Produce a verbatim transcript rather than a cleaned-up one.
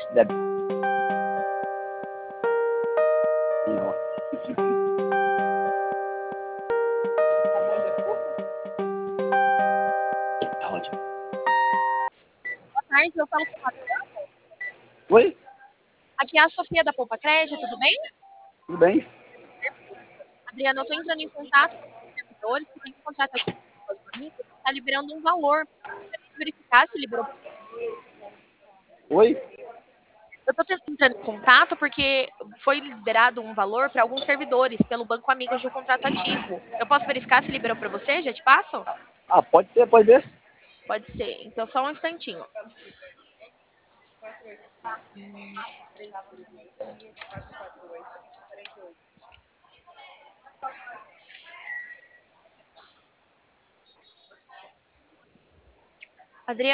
Deve. Não. Tá ótimo. Boa tarde, eu falo com o Adriano. Oi? Aqui é a Sofia da Poupa Crédito, tudo bem? Tudo bem? Adriano, eu estou entrando em contato com os servidores que têm um contrato aqui com os amigos, está liberando um valor. Gostaria de verificar se liberou. Oi? Eu estou entrando em contato porque foi liberado um valor para alguns servidores pelo Banco Amigos de um contrato ativo. Eu posso verificar se liberou para você? Já te passo? Ah, pode ser, pode ver. Pode ser. Então, só um instantinho. Adriano.